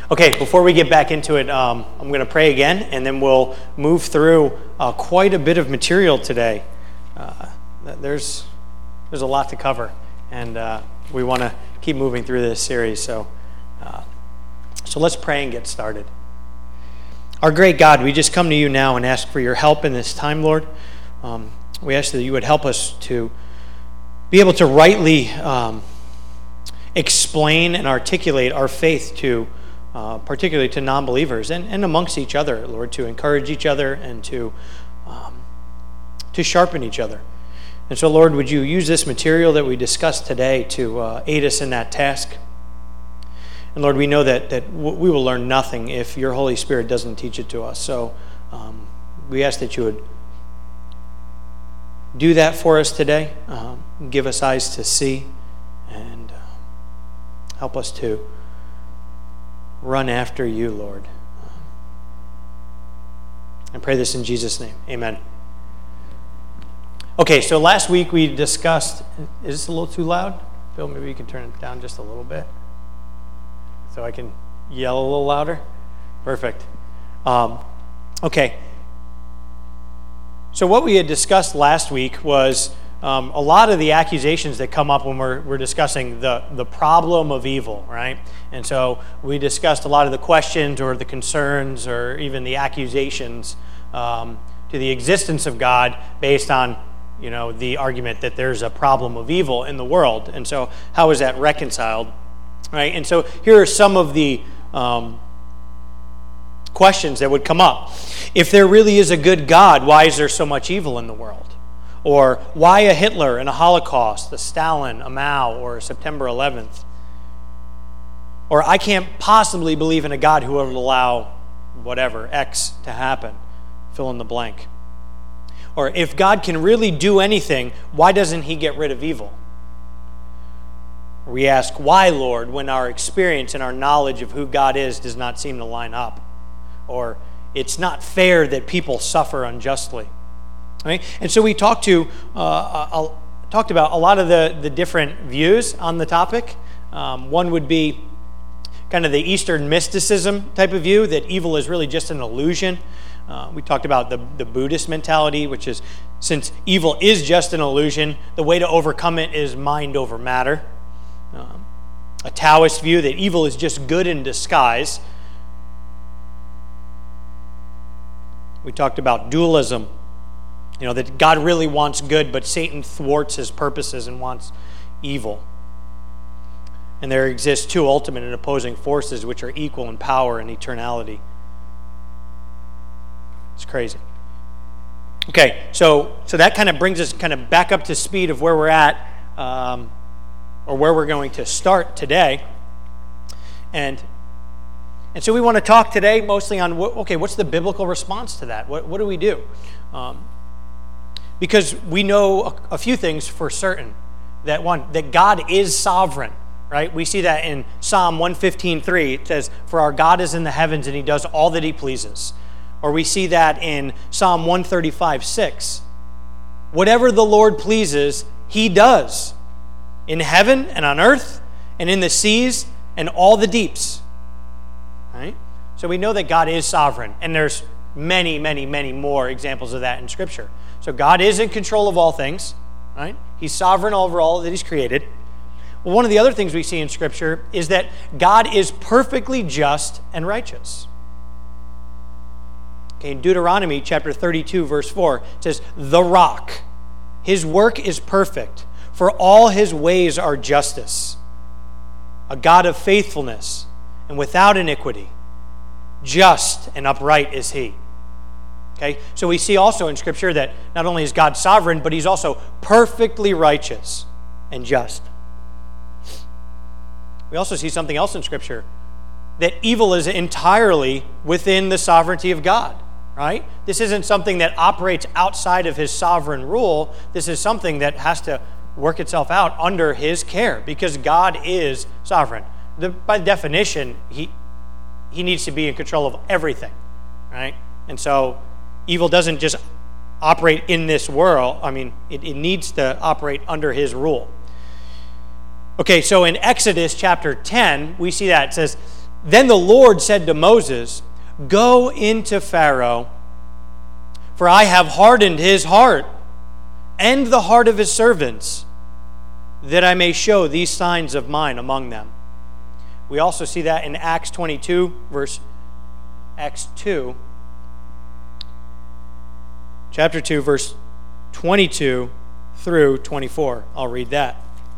Okay, before we get back into it, I'm going to pray again, and then we'll move through quite a bit of material today. There's a lot to cover, and we want to keep moving through this series. So let's pray and get started. Our great God, we just come to you now and ask for your help in this time, Lord. We ask that you would help us to be able to rightly explain and articulate our faith to particularly to non-believers and amongst each other, Lord, to encourage each other and to sharpen each other. And so, Lord, would you use this material that we discussed today to aid us in that task? And Lord, we know that we will learn nothing if your Holy Spirit doesn't teach it to us. So we ask that you would do that for us today. Give us eyes to see and help us to run after you, Lord. I pray this in Jesus' name. Amen. Okay, so last week we discussed, is this a little too loud? Bill, maybe you can turn it down just a little bit so I can yell a little louder. Perfect. Okay. So what we had discussed last week was a lot of the accusations that come up when we're discussing the problem of evil, right? And so we discussed a lot of the questions or the concerns or even the accusations to the existence of God based on, the argument that there's a problem of evil in the world. And so how is that reconciled, right? And so here are some of the questions that would come up. If there really is a good God, why is there so much evil in the world? Or why a Hitler and a Holocaust, a Stalin, a Mao, or September 11th? Or I can't possibly believe in a God who would allow whatever, X, to happen. Fill in the blank. Or if God can really do anything, why doesn't he get rid of evil? We ask, why, Lord, when our experience and our knowledge of who God is does not seem to line up? Or it's not fair that people suffer unjustly. Right? And so we talked about a lot of the different views on the topic. One would be kind of the Eastern mysticism type of view, that evil is really just an illusion. We talked about the Buddhist mentality, which is, since evil is just an illusion, the way to overcome it is mind over matter. A Taoist view that evil is just good in disguise. We talked about dualism. That God really wants good, but Satan thwarts his purposes and wants evil. And there exist two ultimate and opposing forces which are equal in power and eternality. It's crazy. Okay, so that kind of brings us kind of back up to speed of where we're at, or where we're going to start today. And so we want to talk today mostly on, what's the biblical response to that? What do we do? Because we know a few things for certain. That God is sovereign, right? We see that in Psalm 115:3. It says, "For our God is in the heavens and he does all that he pleases." Or we see that in Psalm 135:6. Whatever the Lord pleases, he does. In heaven and on earth and in the seas and all the deeps. Right? So we know that God is sovereign. And there's many, many, many more examples of that in Scripture. So God is in control of all things, right? He's sovereign over all that he's created. Well, one of the other things we see in Scripture is that God is perfectly just and righteous. Okay, in Deuteronomy chapter 32, verse 4, it says, "The rock, his work is perfect, for all his ways are justice. A God of faithfulness and without iniquity, just and upright is he." Okay, so we see also in Scripture that not only is God sovereign, but he's also perfectly righteous and just. We also see something else in Scripture, that evil is entirely within the sovereignty of God, right? This isn't something that operates outside of his sovereign rule. This is something that has to work itself out under his care, because God is sovereign. By definition, he needs to be in control of everything, right? And so evil doesn't just operate in this world. It needs to operate under his rule. Okay, so in Exodus chapter 10, we see that. It says, Then the Lord said to Moses, "Go into Pharaoh, for I have hardened his heart and the heart of his servants, that I may show these signs of mine among them." We also see that in Acts 22, chapter 2, verse 22 through 24. I'll read that.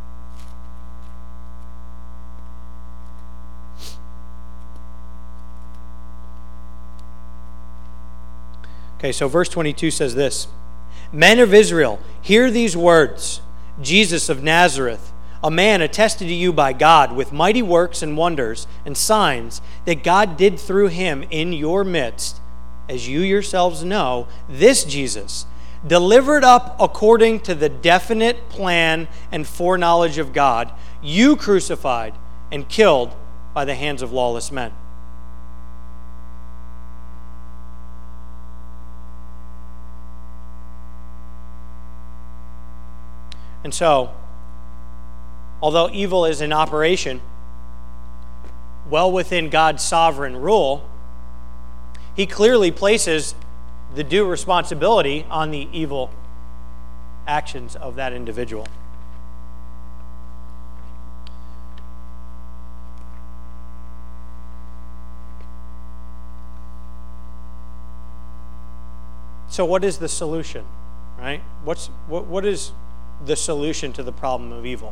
Okay, so verse 22 says this: "Men of Israel, hear these words. Jesus of Nazareth, a man attested to you by God with mighty works and wonders and signs that God did through him in your midst, as you yourselves know, this Jesus, delivered up according to the definite plan and foreknowledge of God, you crucified and killed by the hands of lawless men." And so, although evil is in operation, well within God's sovereign rule, he clearly places the due responsibility on the evil actions of that individual. So what is the solution, right? What is the solution to the problem of evil?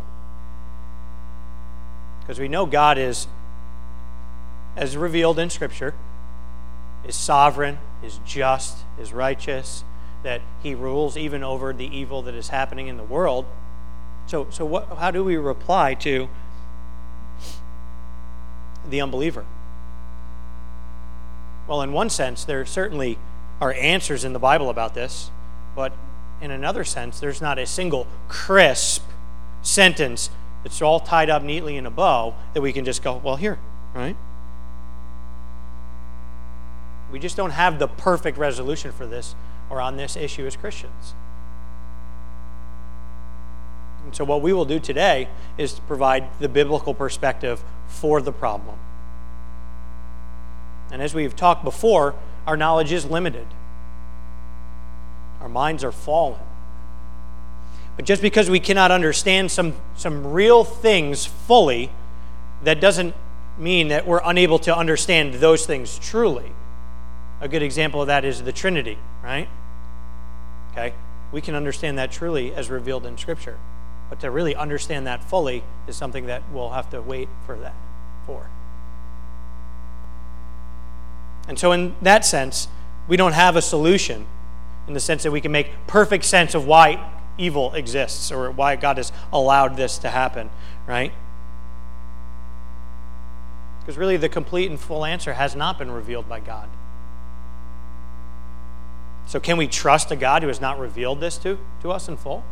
Because we know God is, as revealed in Scripture, is sovereign, is just, is righteous, that he rules even over the evil that is happening in the world. So how do we reply to the unbeliever? Well, in one sense, there certainly are answers in the Bible about this, but in another sense, there's not a single crisp sentence that's all tied up neatly in a bow that we can just go, well, here, right? We just don't have the perfect resolution for this or on this issue as Christians. And so what we will do today is to provide the biblical perspective for the problem. And as we've talked before, our knowledge is limited. Our minds are fallen. But just because we cannot understand some real things fully, that doesn't mean that we're unable to understand those things truly. A good example of that is the Trinity, right? Okay? We can understand that truly as revealed in Scripture. But to really understand that fully is something that we'll have to wait for. And so in that sense, we don't have a solution in the sense that we can make perfect sense of why evil exists or why God has allowed this to happen, right? Because really the complete and full answer has not been revealed by God. So can we trust a God who has not revealed this to us in full?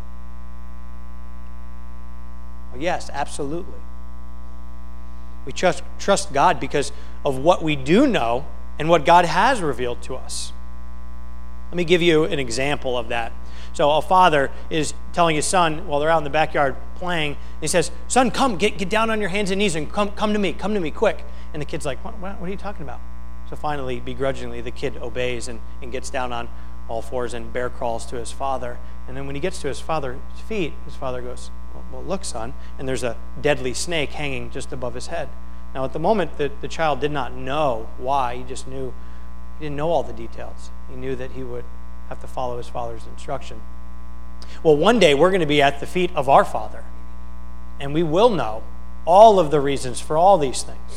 Well, yes, absolutely. We trust God because of what we do know and what God has revealed to us. Let me give you an example of that. So a father is telling his son while they're out in the backyard playing, he says, "Son, come, get down on your hands and knees and come to me, quick." And the kid's like, what are you talking about? So finally, begrudgingly, the kid obeys and gets down on all fours and bear crawls to his father. And then when he gets to his father's feet, his father goes, well, look, son. And there's a deadly snake hanging just above his head. Now, at the moment, the child did not know why. He just knew, he didn't know all the details. He knew that he would have to follow his father's instruction. Well, one day we're going to be at the feet of our Father, and we will know all of the reasons for all these things.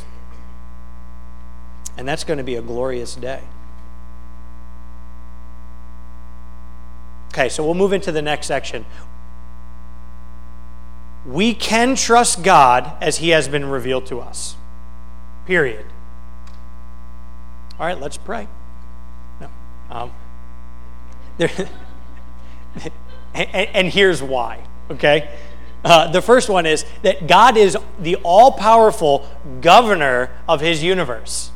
And that's going to be a glorious day. Okay, so we'll move into the next section. We can trust God as He has been revealed to us. Period. All right, let's pray. No. And here's why, okay? The first one is that God is the all-powerful governor of His universe.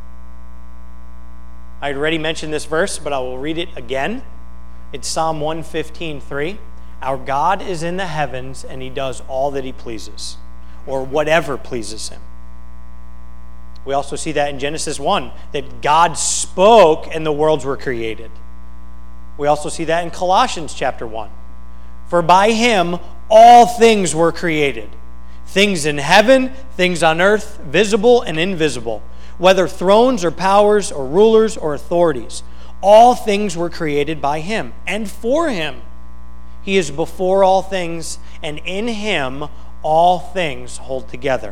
I already mentioned this verse, but I will read it again. It's Psalm 115:3. Our God is in the heavens, and He does all that He pleases, or whatever pleases Him. We also see that in Genesis 1, that God spoke and the worlds were created. We also see that in Colossians chapter 1. For by him all things were created, things in heaven, things on earth, visible and invisible, whether thrones or powers or rulers or authorities. All things were created by him and for him. He is before all things, and in him all things hold together.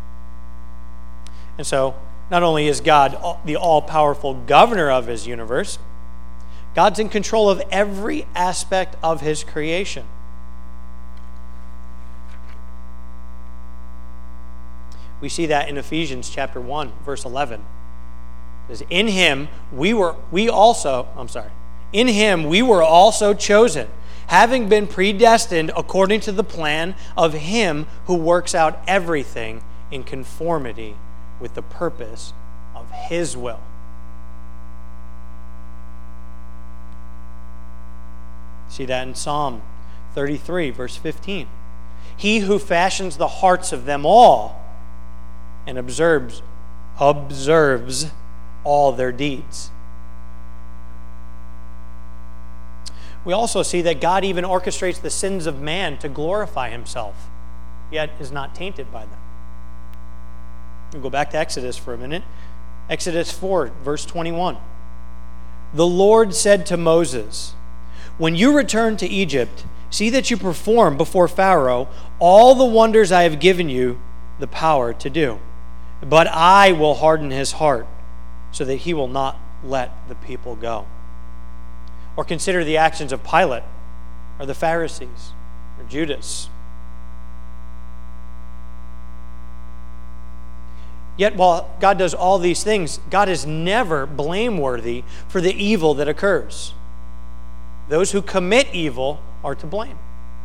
And so, not only is God the all-powerful governor of his universe, God's in control of every aspect of his creation. We see that in Ephesians chapter 1, verse 11. It says, in him we were also chosen, having been predestined according to the plan of him who works out everything in conformity with the purpose of his will. See that in Psalm 33, verse 15. He who fashions the hearts of them all and observes all their deeds. We also see that God even orchestrates the sins of man to glorify himself, yet is not tainted by them. We'll go back to Exodus for a minute. Exodus 4, verse 21. The Lord said to Moses, when you return to Egypt, see that you perform before Pharaoh all the wonders I have given you the power to do. But I will harden his heart so that he will not let the people go. Or consider the actions of Pilate or the Pharisees or Judas. Yet while God does all these things, God is never blameworthy for the evil that occurs. Those who commit evil are to blame.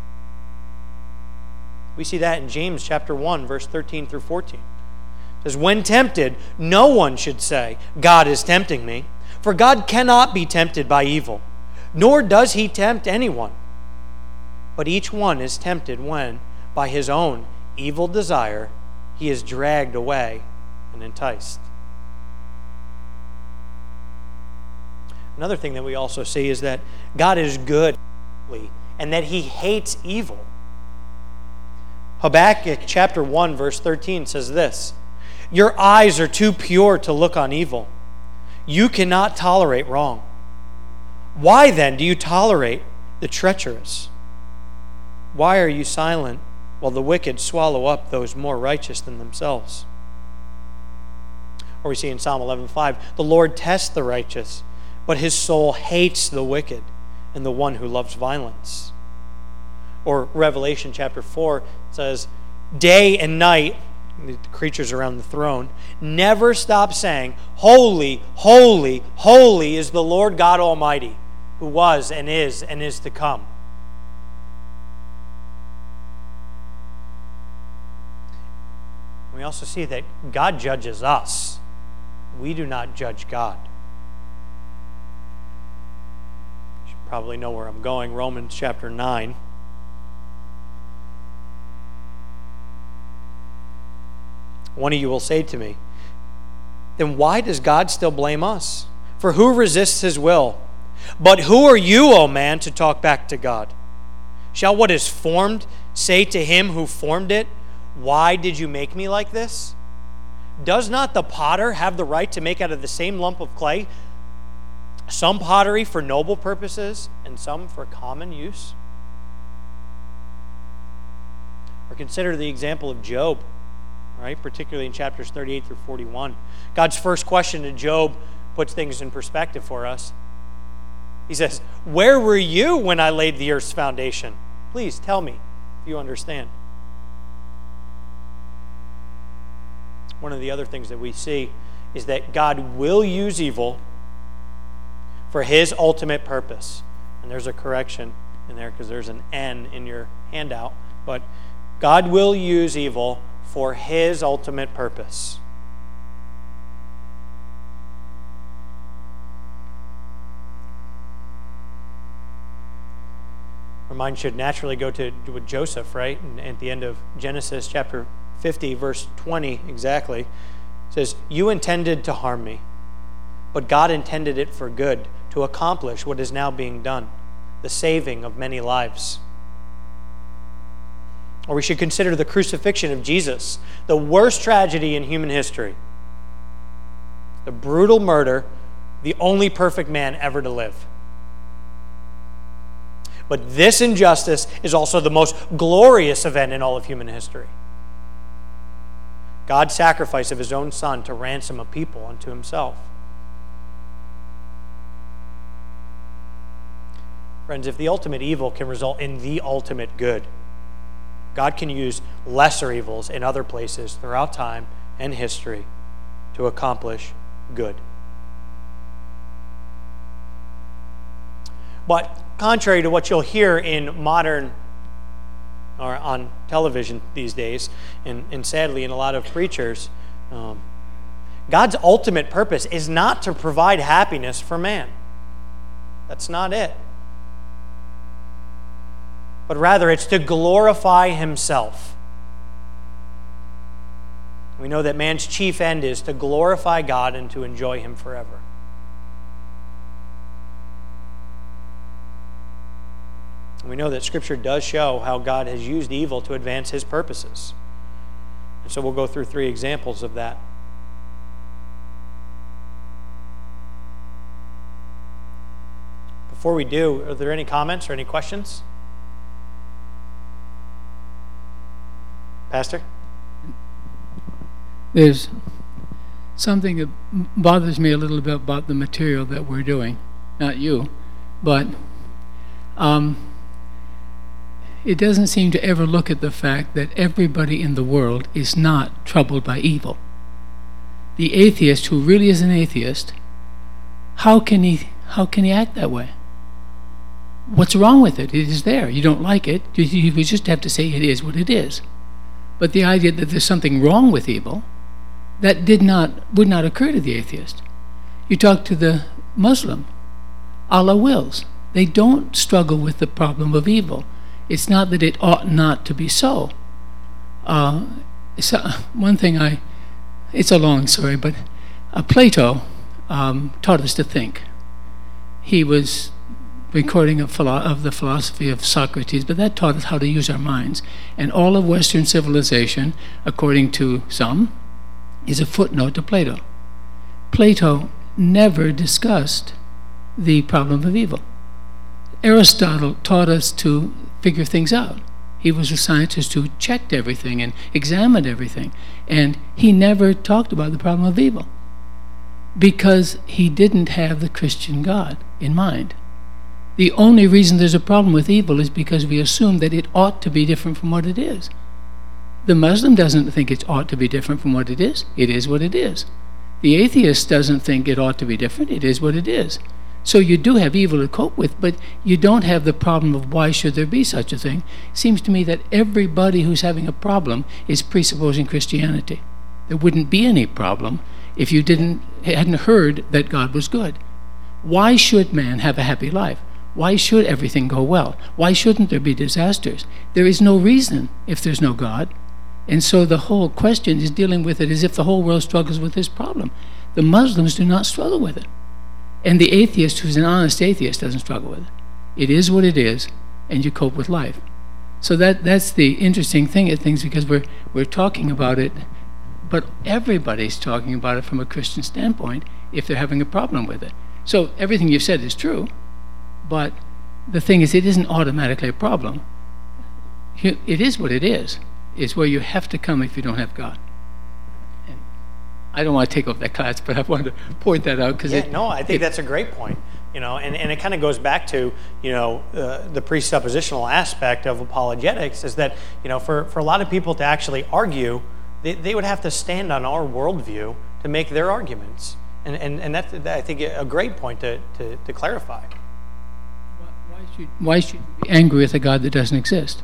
We see that in James chapter 1, verse 13 through 14. It says, when tempted, no one should say, God is tempting me. For God cannot be tempted by evil, nor does he tempt anyone. But each one is tempted when, by his own evil desire, he is dragged away and enticed. Another thing that we also see is that God is good and that he hates evil. Habakkuk chapter 1, verse 13 says this, your eyes are too pure to look on evil. You cannot tolerate wrong. Why then do you tolerate the treacherous? Why are you silent while the wicked swallow up those more righteous than themselves? Or we see in Psalm 11:5, the Lord tests the righteous, but his soul hates the wicked and the one who loves violence. Or Revelation chapter 4 says, day and night, the creatures around the throne, never stop saying, holy, holy, holy is the Lord God Almighty, who was and is to come. We also see that God judges us. We do not judge God. You should probably know where I'm going. Romans chapter 9. One of you will say to me, then why does God still blame us? For who resists his will? But who are you, O man, to talk back to God? Shall what is formed say to him who formed it, why did you make me like this? Does not the potter have the right to make out of the same lump of clay some pottery for noble purposes and some for common use? Or consider the example of Job, right? Particularly in chapters 38 through 41. God's first question to Job puts things in perspective for us. He says, where were you when I laid the earth's foundation? Please tell me if you understand. One of the other things that we see is that God will use evil for his ultimate purpose. And there's a correction in there because there's an N in your handout. But God will use evil for his ultimate purpose. Our mind should naturally go to with Joseph, right? And at the end of Genesis chapter 50, verse 20 exactly, It says, you intended to harm me, but God intended it for good, to accomplish what is now being done, the saving of many lives. Or we should consider the crucifixion of Jesus, the worst tragedy in human history. The brutal murder, the only perfect man ever to live. But this injustice is also the most glorious event in all of human history. God's sacrifice of his own Son to ransom a people unto himself. Friends, if the ultimate evil can result in the ultimate good, God can use lesser evils in other places throughout time and history to accomplish good. But contrary to what you'll hear in modern or on television these days, and sadly in a lot of preachers, God's ultimate purpose is not to provide happiness for man. That's not it. But rather it's to glorify himself. We know that man's chief end is to glorify God and to enjoy him forever. We know that Scripture does show how God has used evil to advance his purposes. And so we'll go through 3 examples of that. Before we do, are there any comments or any questions? Pastor? There's something that bothers me a little bit about the material that we're doing. Not you, but it doesn't seem to ever look at the fact that everybody in the world is not troubled by evil. The atheist who really is an atheist, how can he act that way? What's wrong with it? It is there. You don't like it. You just have to say it is what it is. But the idea that there's something wrong with evil, that would not occur to the atheist. You talk to the Muslim, Allah wills. They don't struggle with the problem of evil. It's not that it ought not to be so. One thing it's a long story, but Plato taught us to think. He was recording of the philosophy of Socrates, but that taught us how to use our minds. And all of Western civilization, according to some, is a footnote to Plato. Plato never discussed the problem of evil. Aristotle taught us to figure things out. He was a scientist who checked everything and examined everything. And he never talked about the problem of evil because he didn't have the Christian God in mind. The only reason there's a problem with evil is because we assume that it ought to be different from what it is. The Muslim doesn't think it ought to be different from what it is. It is what it is. The atheist doesn't think it ought to be different. It is what it is. So you do have evil to cope with, but you don't have the problem of why should there be such a thing. It seems to me that everybody who's having a problem is presupposing Christianity. There wouldn't be any problem if you hadn't heard that God was good. Why should man have a happy life? Why should everything go well? Why shouldn't there be disasters? There is no reason if there's no God. And so the whole question is dealing with it as if the whole world struggles with this problem. The Muslims do not struggle with it. And the atheist who's an honest atheist doesn't struggle with it. It is what it is, and you cope with life. So that's the interesting thing at things, because we're talking about it, but everybody's talking about it from a Christian standpoint if they're having a problem with it. So everything you've said is true, but the thing is, it isn't automatically a problem. It is what it is. It's where you have to come if you don't have God. And I don't want to take off that class, but I wanted to point that out because I think that's a great point. And it kind of goes back to the presuppositional aspect of apologetics is that for a lot of people to actually argue, they would have to stand on our worldview to make their arguments, and that's, I think, a great point to clarify. Why should you be angry with a God that doesn't exist?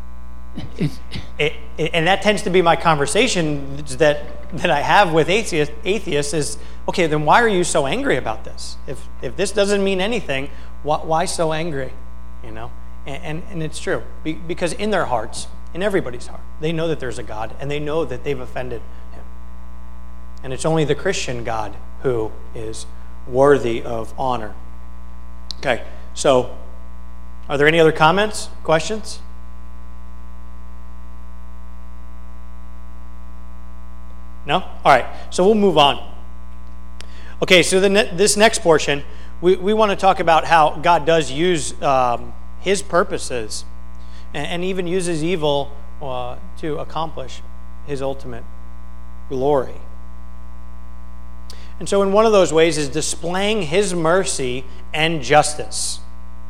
And that tends to be my conversations that I have with atheists is, okay, then why are you so angry about this? If this doesn't mean anything, why so angry? And it's true, because in their hearts, in everybody's heart, they know that there's a God, and they know that they've offended him. And it's only the Christian God who is worthy of honor. Okay, so are there any other comments, questions? No? All right, so we'll move on. Okay, so this next portion, we want to talk about how God does use his purposes and even uses evil to accomplish his ultimate glory. And so in one of those ways is displaying his mercy and justice.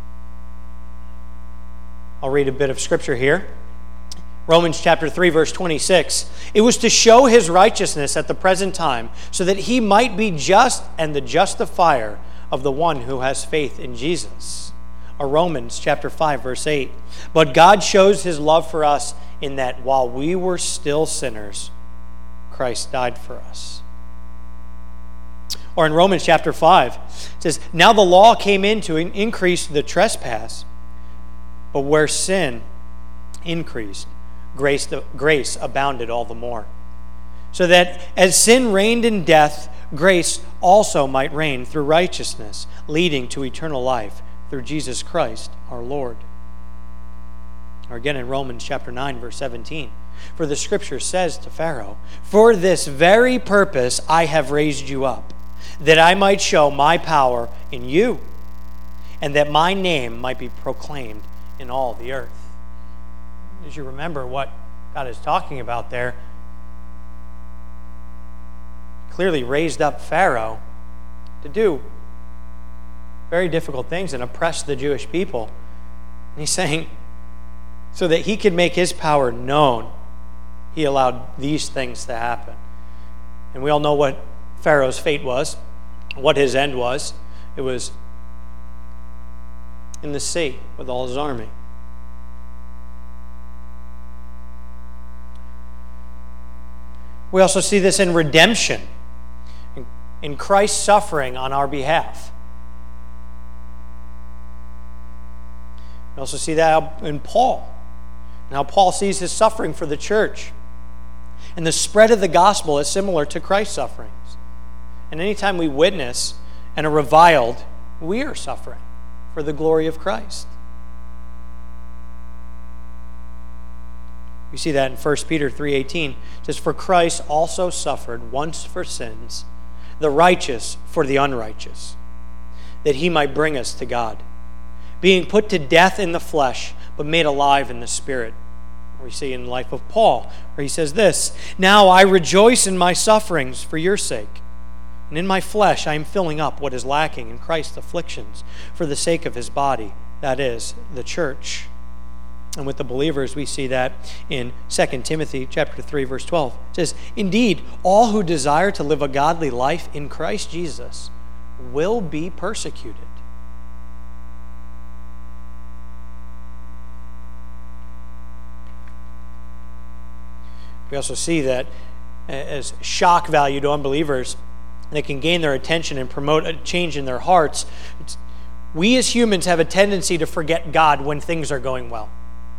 I'll read a bit of scripture here. Romans chapter 3, verse 26. It was to show his righteousness at the present time, so that he might be just and the justifier of the one who has faith in Jesus. Or Romans chapter 5, verse 8. But God shows his love for us in that while we were still sinners, Christ died for us. Or in Romans chapter 5, it says, now the law came in to increase the trespass, but where sin increased, grace abounded all the more. So that as sin reigned in death, grace also might reign through righteousness, leading to eternal life through Jesus Christ our Lord. Or again in Romans chapter 9, verse 17. For the scripture says to Pharaoh, for this very purpose I have raised you up, that I might show my power in you, and that my name might be proclaimed in all the earth. As you remember what God is talking about there, clearly raised up Pharaoh to do very difficult things and oppress the Jewish people. And he's saying, so that he could make his power known, he allowed these things to happen. And we all know what Pharaoh's fate was, what his end was. It was in the sea with all his army. We also see this in redemption, in Christ's suffering on our behalf. We also see that in Paul, and how Paul sees his suffering for the church. And the spread of the gospel is similar to Christ's sufferings. And anytime we witness and are reviled, we are suffering for the glory of Christ. We see that in 1 Peter 3:18. It says, for Christ also suffered once for sins, the righteous for the unrighteous, that he might bring us to God, being put to death in the flesh, but made alive in the spirit. We see in the life of Paul, where he says this, now I rejoice in my sufferings for your sake, and in my flesh I am filling up what is lacking in Christ's afflictions for the sake of his body, that is, the church. And with the believers, we see that in 2 Timothy chapter 3, verse 12. It says, indeed, all who desire to live a godly life in Christ Jesus will be persecuted. We also see that as shock value to unbelievers, that can gain their attention and promote a change in their hearts. We as humans have a tendency to forget God when things are going well.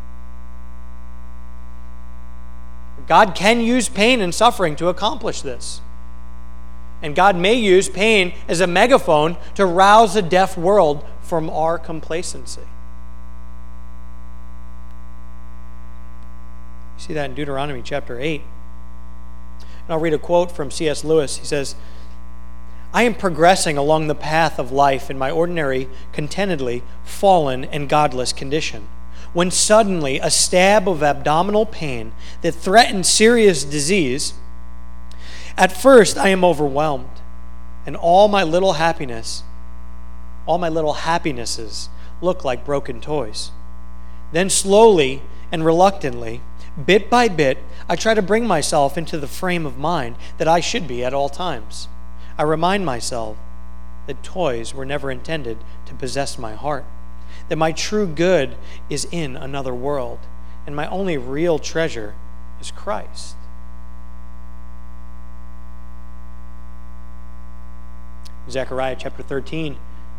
God can use pain and suffering to accomplish this. And God may use pain as a megaphone to rouse a deaf world from our complacency. You see that in Deuteronomy chapter 8. And I'll read a quote from C.S. Lewis. He says, I am progressing along the path of life in my ordinary, contentedly fallen and godless condition, when suddenly a stab of abdominal pain that threatened serious disease. At first I am overwhelmed, and all my little happinesses look like broken toys. Then slowly and reluctantly, bit by bit, I try to bring myself into the frame of mind that I should be at all times. I remind myself that toys were never intended to possess my heart, that my true good is in another world, and my only real treasure is Christ. Zechariah chapter 13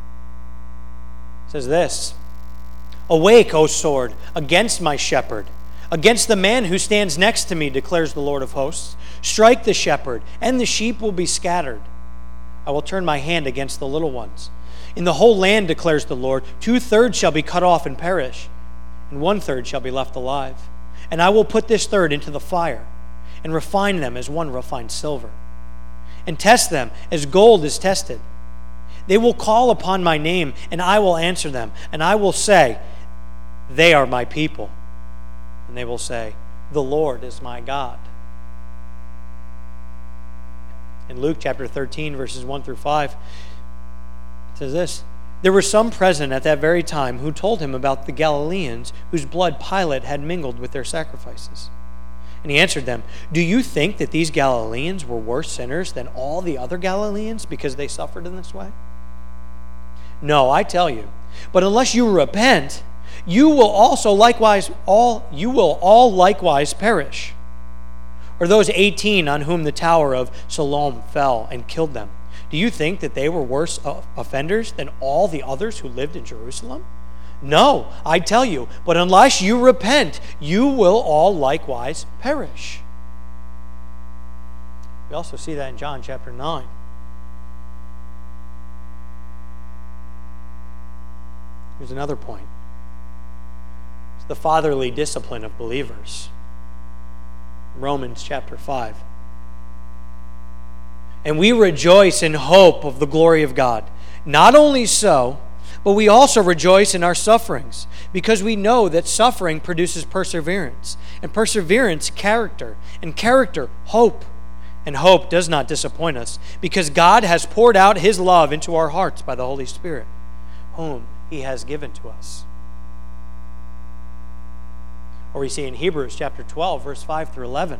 says this, awake, O sword, against my shepherd, against the man who stands next to me, declares the Lord of hosts. Strike the shepherd, and the sheep will be scattered. I will turn my hand against the little ones. In the whole land, declares the Lord, 2/3 shall be cut off and perish, and 1/3 shall be left alive. And I will put this third into the fire, and refine them as one refines silver, and test them as gold is tested. They will call upon my name, and I will answer them, and I will say, they are my people. And they will say, the Lord is my God. In Luke chapter 13, verses 1 through 5, it says this, there were some present at that very time who told him about the Galileans whose blood Pilate had mingled with their sacrifices. And he answered them, do you think that these Galileans were worse sinners than all the other Galileans because they suffered in this way? No, I tell you, but unless you repent, you will all likewise perish. Or those 18 on whom the tower of Siloam fell and killed them, do you think that they were worse offenders than all the others who lived in Jerusalem? No, I tell you, but unless you repent, you will all likewise perish. We also see that in John chapter 9. Here's another point. It's the fatherly discipline of believers. Romans chapter 5. And we rejoice in hope of the glory of God. Not only so, but we also rejoice in our sufferings, because we know that suffering produces perseverance, and perseverance, character, and character, hope. And hope does not disappoint us, because God has poured out his love into our hearts by the Holy Spirit, whom he has given to us. Or we see in Hebrews chapter 12, verse 5 through 11.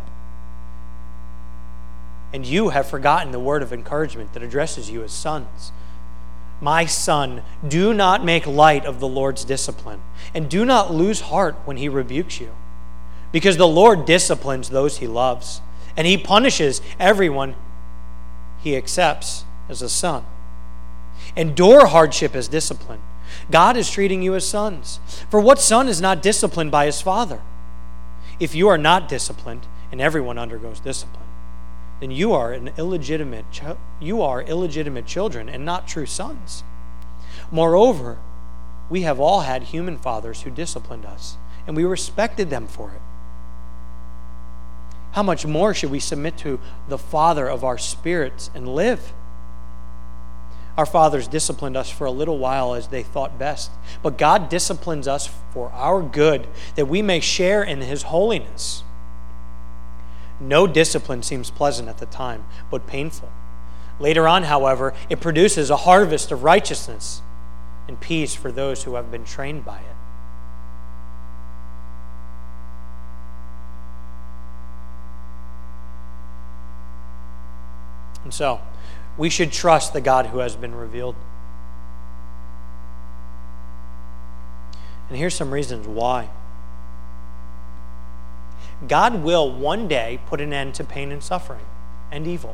And you have forgotten the word of encouragement that addresses you as sons. My son, do not make light of the Lord's discipline, and do not lose heart when he rebukes you. Because the Lord disciplines those he loves, and he punishes everyone he accepts as a son. Endure hardship as discipline. God is treating you as sons. For what son is not disciplined by his father? If you are not disciplined, and everyone undergoes discipline, then you are illegitimate children and not true sons. Moreover, we have all had human fathers who disciplined us, and we respected them for it. How much more should we submit to the Father of our spirits and live? Our fathers disciplined us for a little while as they thought best, but God disciplines us for our good, that we may share in his holiness. No discipline seems pleasant at the time, but painful. Later on, however, it produces a harvest of righteousness and peace for those who have been trained by it. And so, we should trust the God who has been revealed. And here's some reasons why. God will one day put an end to pain and suffering and evil.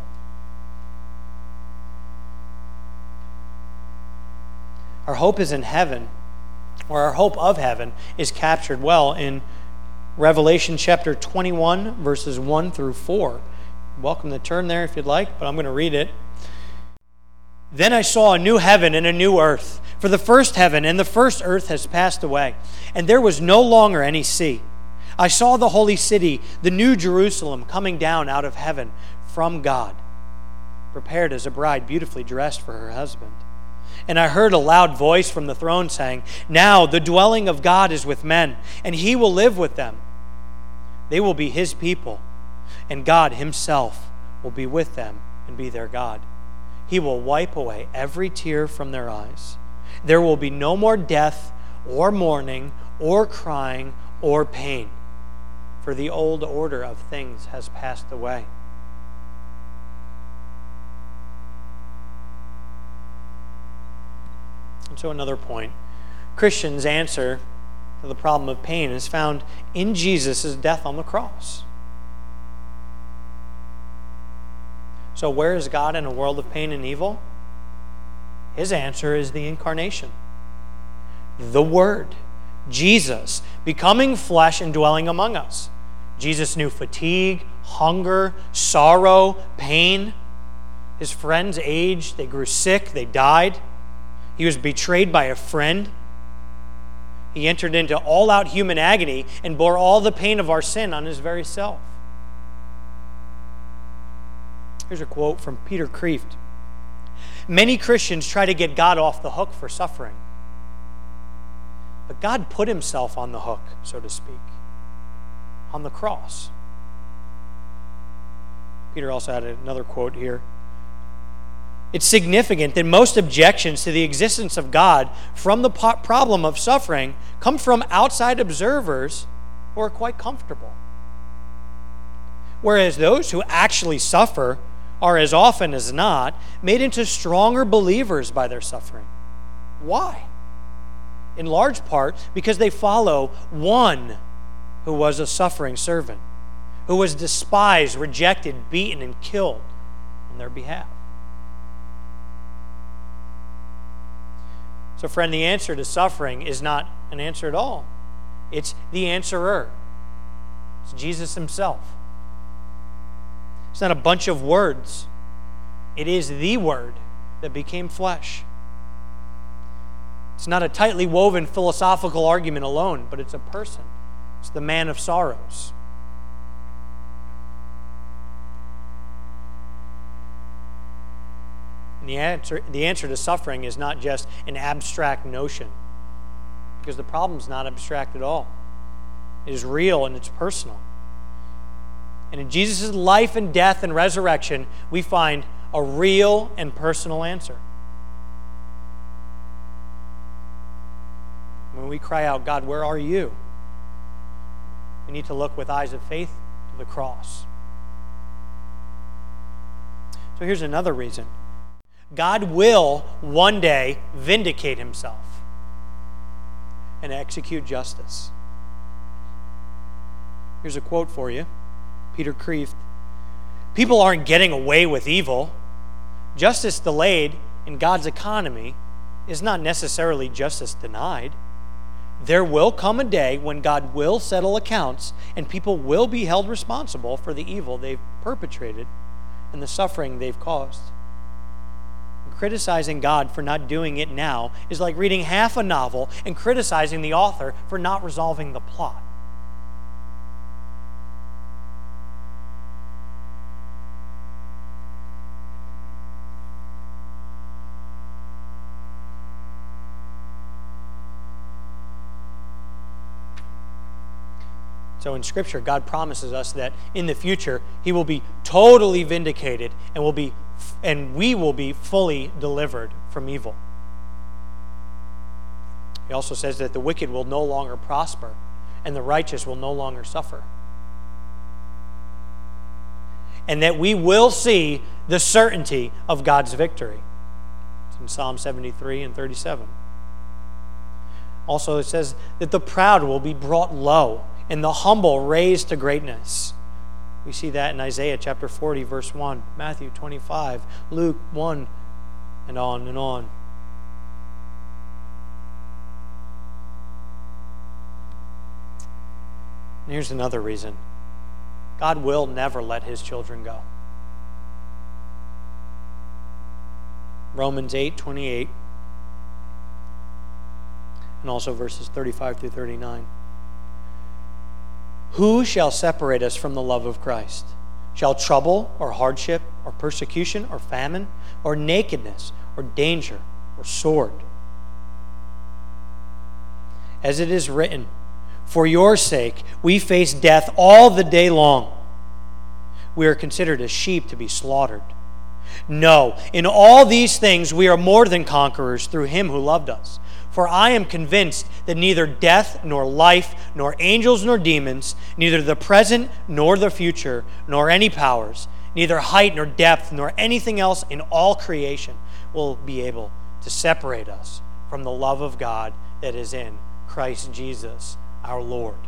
Our hope is in heaven, or our hope of heaven is captured well in Revelation chapter 21, verses 1 through 4. You're welcome to turn there if you'd like, but I'm going to read it. Then I saw a new heaven and a new earth, for the first heaven and the first earth has passed away, and there was no longer any sea. I saw the holy city, the new Jerusalem, coming down out of heaven from God, prepared as a bride beautifully dressed for her husband. And I heard a loud voice from the throne saying, now the dwelling of God is with men, and he will live with them. They will be his people, and God himself will be with them and be their God. He will wipe away every tear from their eyes. There will be no more death or mourning or crying or pain, for the old order of things has passed away. And so another point. Christians' answer to the problem of pain is found in Jesus' death on the cross. So where is God in a world of pain and evil? His answer is the incarnation. The Word, Jesus, becoming flesh and dwelling among us. Jesus knew fatigue, hunger, sorrow, pain. His friends aged, they grew sick, they died. He was betrayed by a friend. He entered into all-out human agony and bore all the pain of our sin on his very self. Here's a quote from Peter Kreeft. Many Christians try to get God off the hook for suffering. But God put himself on the hook, so to speak, on the cross. Peter also had another quote here. It's significant that most objections to the existence of God from the problem of suffering come from outside observers who are quite comfortable. Whereas those who actually suffer are, as often as not, made into stronger believers by their suffering. Why? In large part because they follow one who was a suffering servant, who was despised, rejected, beaten, and killed on their behalf. So, friend, the answer to suffering is not an answer at all. It's the answerer. It's Jesus himself. It's not a bunch of words. It is the Word that became flesh. It's not a tightly woven philosophical argument alone, but it's a person. It's the man of sorrows. And the answer to suffering is not just an abstract notion, because the problem's not abstract at all. It is real and it's personal. And in Jesus' life and death and resurrection, we find a real and personal answer. When we cry out, God, where are you? We need to look with eyes of faith to the cross. So here's another reason. God will one day vindicate himself and execute justice. Here's a quote for you. Peter Kreeft. People aren't getting away with evil. Justice delayed in God's economy is not necessarily justice denied. There will come a day when God will settle accounts and people will be held responsible for the evil they've perpetrated and the suffering they've caused. Criticizing God for not doing it now is like reading half a novel and criticizing the author for not resolving the plot. So in Scripture, God promises us that in the future, he will be totally vindicated and we will be fully delivered from evil. He also says that the wicked will no longer prosper and the righteous will no longer suffer. And that we will see the certainty of God's victory. It's in Psalm 73 and 37. Also, it says that the proud will be brought low and the humble raised to greatness. We see that in Isaiah chapter 40, verse 1, Matthew 25, Luke 1, and on and on. And here's another reason. God will never let his children go. Romans 8:28, and also verses 35 through 39. Who shall separate us from the love of Christ? Shall trouble or hardship or persecution or famine or nakedness or danger or sword? As it is written, for your sake we face death all the day long. We are considered as sheep to be slaughtered. No, in all these things we are more than conquerors through him who loved us. For I am convinced that neither death, nor life, nor angels, nor demons, neither the present, nor the future, nor any powers, neither height, nor depth, nor anything else in all creation will be able to separate us from the love of God that is in Christ Jesus, our Lord.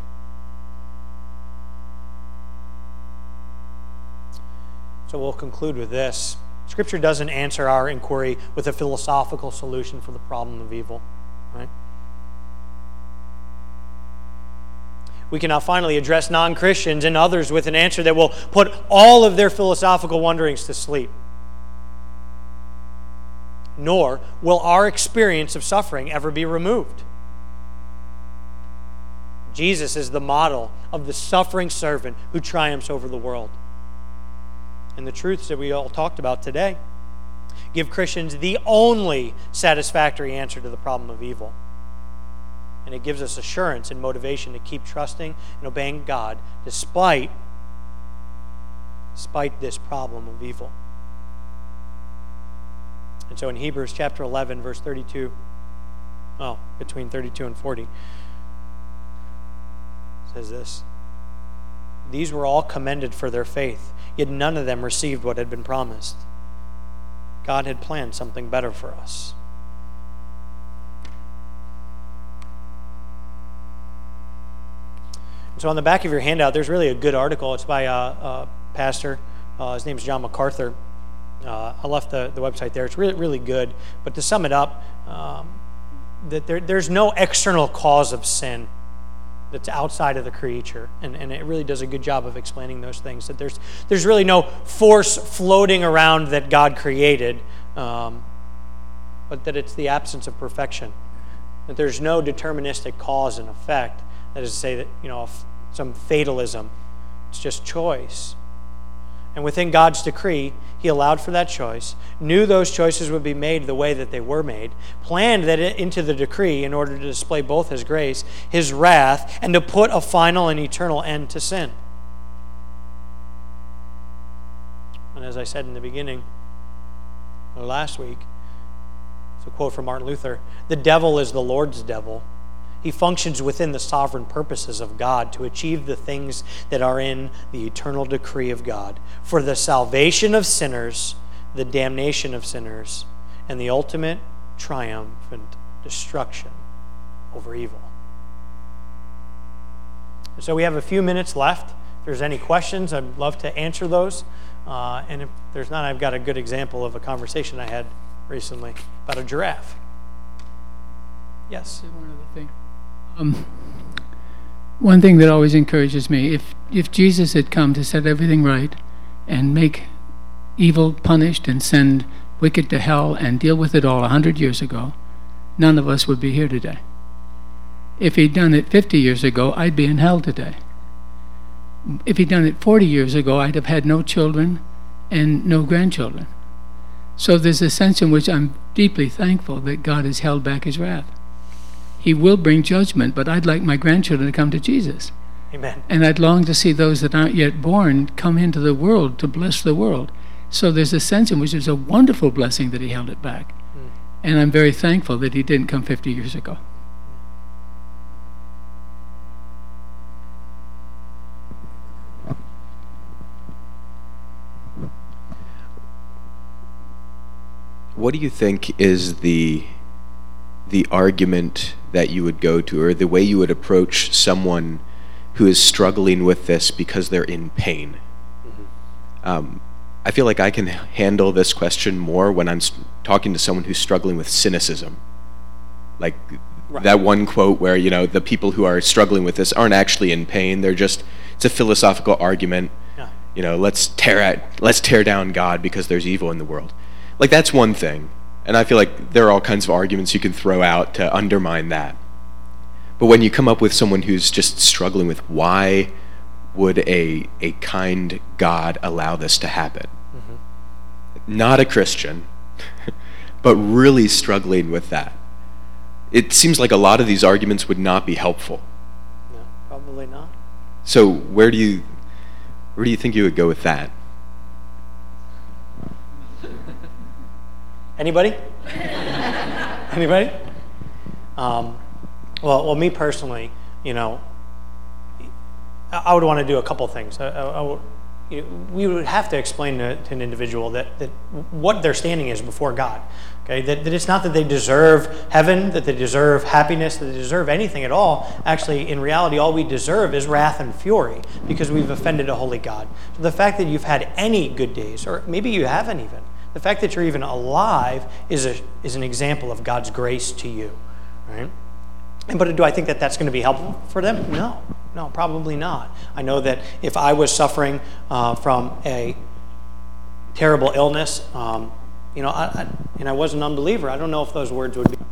So we'll conclude with this. Scripture doesn't answer our inquiry with a philosophical solution for the problem of evil. Right? We can now finally address non-Christians and others with an answer that will put all of their philosophical wonderings to sleep. Nor will our experience of suffering ever be removed. Jesus is the model of the suffering servant who triumphs over the world. And the truths that we all talked about today give Christians the only satisfactory answer to the problem of evil. And it gives us assurance and motivation to keep trusting and obeying God despite this problem of evil. And so in Hebrews chapter 11, verse 32, between 32 and 40, it says this: "These were all commended for their faith, yet none of them received what had been promised. God had planned something better for us." So on the back of your handout, there's really a good article. It's by a pastor. His name's John MacArthur. I left the website there. It's really, really good. But to sum it up, that there's no external cause of sin that's outside of the creature. And it really does a good job of explaining those things. That there's really no force floating around that God created, but that it's the absence of perfection. That there's no deterministic cause and effect. That is to say that, some fatalism. It's just choice. And within God's decree, He allowed for that choice, knew those choices would be made the way that they were made, planned that into the decree in order to display both His grace, His wrath, and to put a final and eternal end to sin. And as I said in the beginning, or last week, it's a quote from Martin Luther: "The devil is the Lord's devil. He functions within the sovereign purposes of God to achieve the things that are in the eternal decree of God for the salvation of sinners, the damnation of sinners, and the ultimate triumphant destruction over evil." So we have a few minutes left. If there's any questions, I'd love to answer those. And if there's not, I've got a good example of a conversation I had recently about a giraffe. Yes? One other thing. One thing that always encourages me, if Jesus had come to set everything right and make evil punished and send wicked to hell and deal with it all 100 years ago, none of us would be here today. If he'd done it 50 years ago, I'd be in hell today. If he'd done it 40 years ago, I'd have had no children and no grandchildren. So there's a sense in which I'm deeply thankful that God has held back His wrath. He will bring judgment, but I'd like my grandchildren to come to Jesus. Amen. And I'd long to see those that aren't yet born come into the world to bless the world. So there's a sense in which it's a wonderful blessing that He held it back. And I'm very thankful that He didn't come 50 years ago. What do you think is the argument that you would go to, or the way you would approach someone who is struggling with this because they're in pain? I feel like I can handle this question more when I'm talking to someone who's struggling with cynicism. Like that one quote where, the people who are struggling with this aren't actually in pain. It's a philosophical argument. Yeah. Let's tear down God because there's evil in the world. Like, that's one thing. And I feel like there are all kinds of arguments you can throw out to undermine that. But when you come up with someone who's just struggling with why would a kind God allow this to happen? Not a Christian, but really struggling with that. It seems like a lot of these arguments would not be helpful. No, probably not. So where do you think you would go with that? Anybody? Anybody? Well, me personally, I would want to do a couple things. We would have to explain to an individual that what their standing is before God. Okay, that it's not that they deserve heaven, that they deserve happiness, that they deserve anything at all. Actually, in reality, all we deserve is wrath and fury because we've offended a holy God. So the fact that you've had any good days, or maybe you haven't even, the fact that you're even alive is an example of God's grace to you, right? But do I think that that's going to be helpful for them? No. No, probably not. I know that if I was suffering from a terrible illness, and I was an unbeliever, I don't know if those words would be.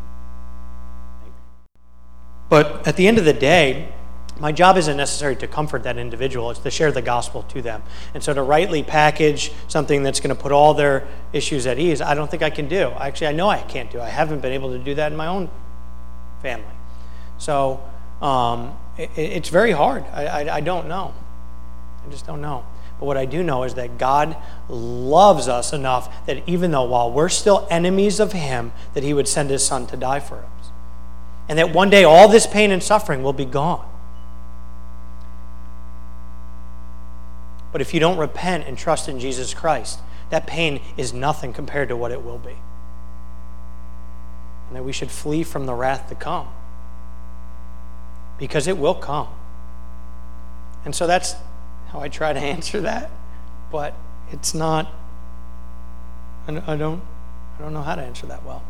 But at the end of the day, my job isn't necessarily to comfort that individual, it's to share the gospel to them. And so to rightly package something that's going to put all their issues at ease, I don't think I can do. Actually, I know I can't do. I haven't been able to do that in my own family. So it's very hard. I don't know. I just don't know. But what I do know is that God loves us enough that even though while we're still enemies of him, that he would send his son to die for us. And that one day all this pain and suffering will be gone. But if you don't repent and trust in Jesus Christ, that pain is nothing compared to what it will be. And that we should flee from the wrath to come. Because it will come. And so that's how I try to answer that. But it's not, I don't know how to answer that well.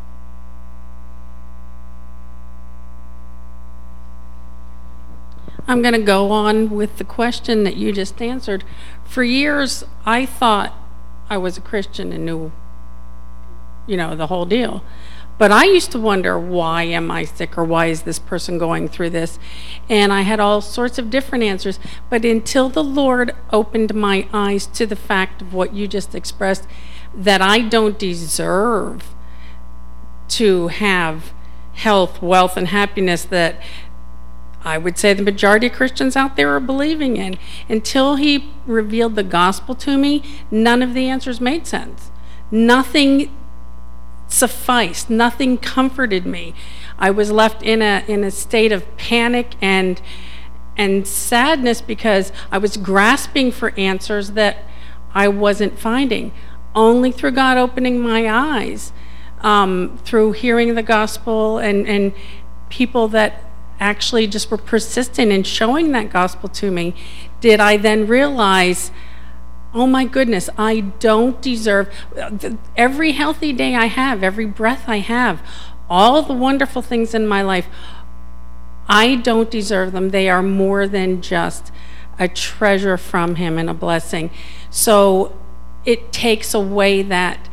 I'm going to go on with the question that you just answered. For years, I thought I was a Christian and knew, the whole deal. But I used to wonder, why am I sick, or why is this person going through this? And I had all sorts of different answers. But until the Lord opened my eyes to the fact of what you just expressed, that I don't deserve to have health, wealth, and happiness that I would say the majority of Christians out there are believing in. Until he revealed the gospel to me, none of the answers made sense. Nothing sufficed. Nothing comforted me. I was left in a state of panic and sadness because I was grasping for answers that I wasn't finding. Only through God opening my eyes, through hearing the gospel and people that actually just were persistent in showing that gospel to me, did I then realize, oh my goodness, I don't deserve every healthy day I have, every breath I have, all the wonderful things in my life. I don't deserve them. They are more than just a treasure from him and a blessing. So it takes away that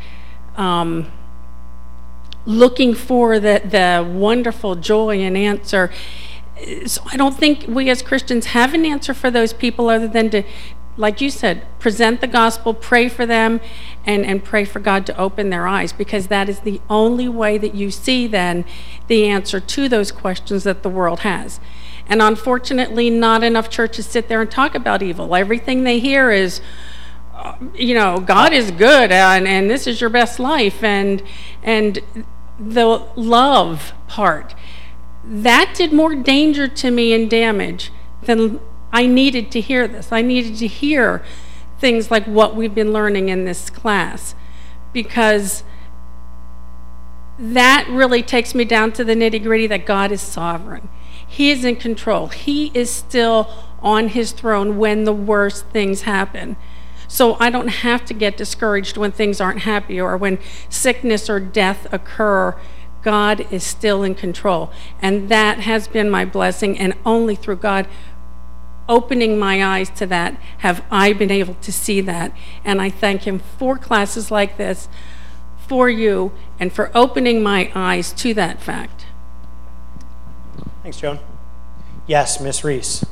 looking for the wonderful joy and answer. So I don't think we as Christians have an answer for those people other than to, like you said, present the gospel, pray for them, and pray for God to open their eyes, because that is the only way that you see then the answer to those questions that the world has. And unfortunately, not enough churches sit there and talk about evil. Everything they hear is, God is good, and this is your best life, and the love part, that did more danger to me and damage than I needed to hear this. I needed to hear things like what we've been learning in this class, because that really takes me down to the nitty-gritty that God is sovereign. He is in control. He is still on his throne when the worst things happen. So I don't have to get discouraged when things aren't happy or when sickness or death occur. God is still in control. And that has been my blessing, and only through God opening my eyes to that have I been able to see that. And I thank him for classes like this, for you, and for opening my eyes to that fact. Thanks, Joan. Yes, Miss Reese.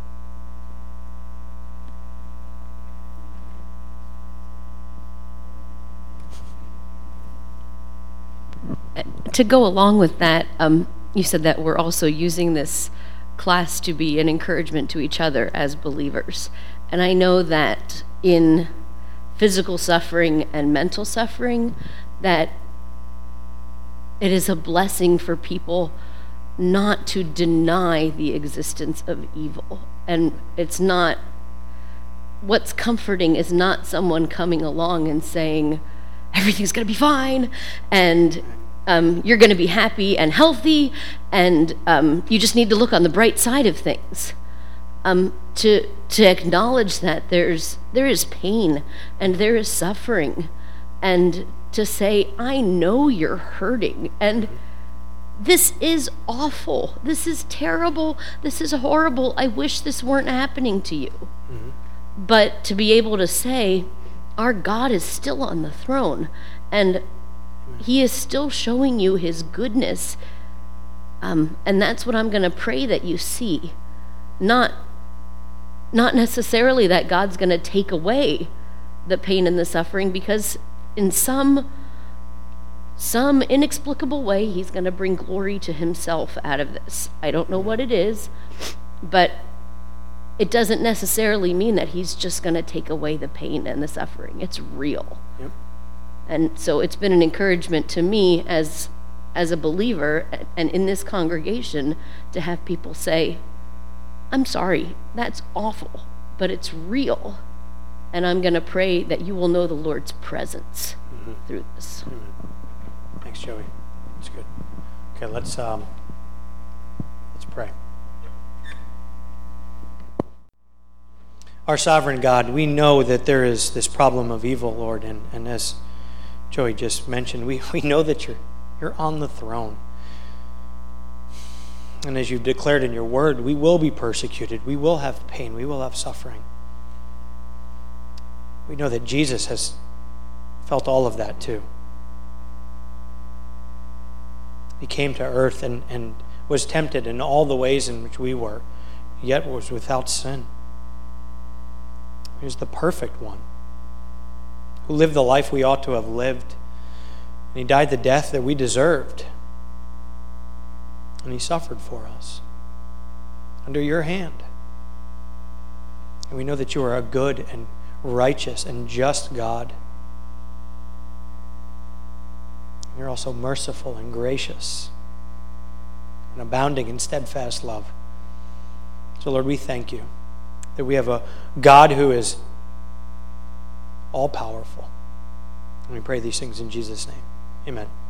To go along with that, you said that we're also using this class to be an encouragement to each other as believers. And I know that in physical suffering and mental suffering, that it is a blessing for people not to deny the existence of evil. And it's not, what's comforting is not someone coming along and saying, everything's going to be fine, and you're going to be happy and healthy, and you just need to look on the bright side of things. To acknowledge that there is pain and there is suffering, and to say, I know you're hurting, and this is awful. This is terrible. This is horrible. I wish this weren't happening to you. But to be able to say, our God is still on the throne, and he is still showing you his goodness. And that's what I'm going to pray that you see. Not necessarily that God's going to take away the pain and the suffering, because in some inexplicable way, he's going to bring glory to himself out of this. I don't know what it is, but it doesn't necessarily mean that he's just going to take away the pain and the suffering. It's real. Yep. And so it's been an encouragement to me as a believer and in this congregation to have people say, I'm sorry, that's awful, but it's real. And I'm going to pray that you will know the Lord's presence through this. Amen. Thanks, Joey. That's good. Okay, let's pray. Our sovereign God, we know that there is this problem of evil, Lord, and as Joey just mentioned, we know that you're on the throne. And as you've declared in your word, we will be persecuted. We will have pain. We will have suffering. We know that Jesus has felt all of that too. He came to earth and was tempted in all the ways in which we were, yet was without sin. He was the perfect one, who lived the life we ought to have lived. And he died the death that we deserved. And he suffered for us under your hand. And we know that you are a good and righteous and just God. You're also merciful and gracious and abounding in steadfast love. So, Lord, we thank you that we have a God who is all-powerful. And we pray these things in Jesus' name. Amen.